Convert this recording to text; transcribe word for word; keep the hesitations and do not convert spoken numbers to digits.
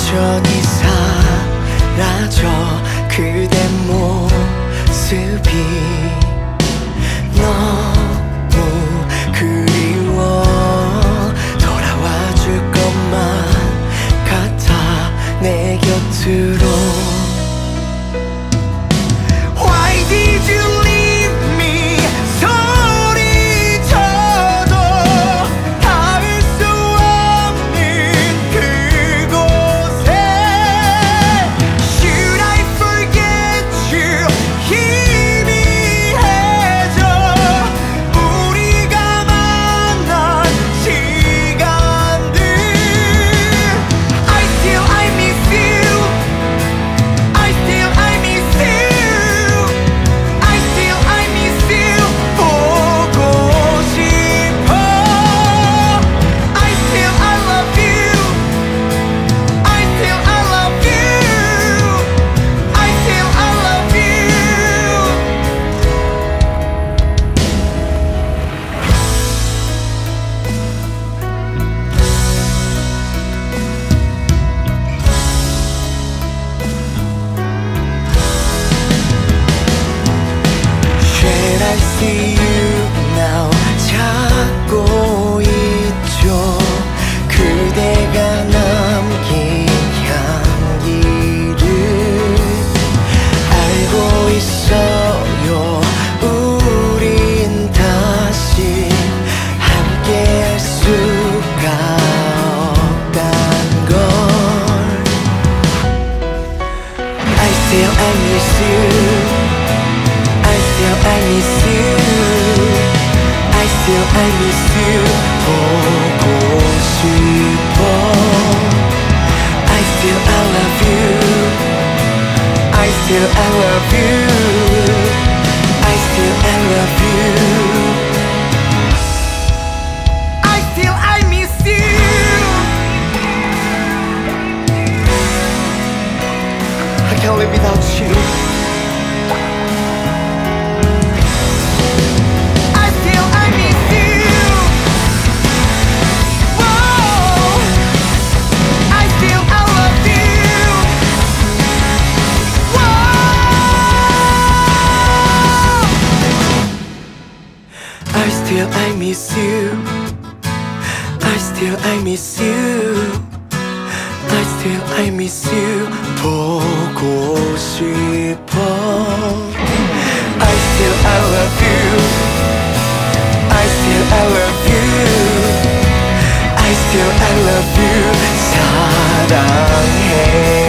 여전히 사라져 그대 모습이 너무 그리워 돌아와 줄 것만 같아 내 곁으로 Why did you leave me 소리쳐도 닿을 수 없는 그곳에 Should I forget you 희미해져 우리가 만난 시간들 I still I miss you I still I miss you I still I miss you 보고 싶어 I still I love you I still I love you I still I love you Should I see you now 찾고 있죠 그대가 남긴 향기를 알고 있어요 우린 다시 함께할 수가 없단 걸 I still I miss you I still I miss you I still I miss you 보고 싶어 I still I love you I still I love you I still I love you I still I miss you I can't live without you I still I miss you Whoa I still I love you Whoa I still I miss you I still I miss you I still I miss you 보고 싶어 I still I love you I still I love you I still I love you 사랑해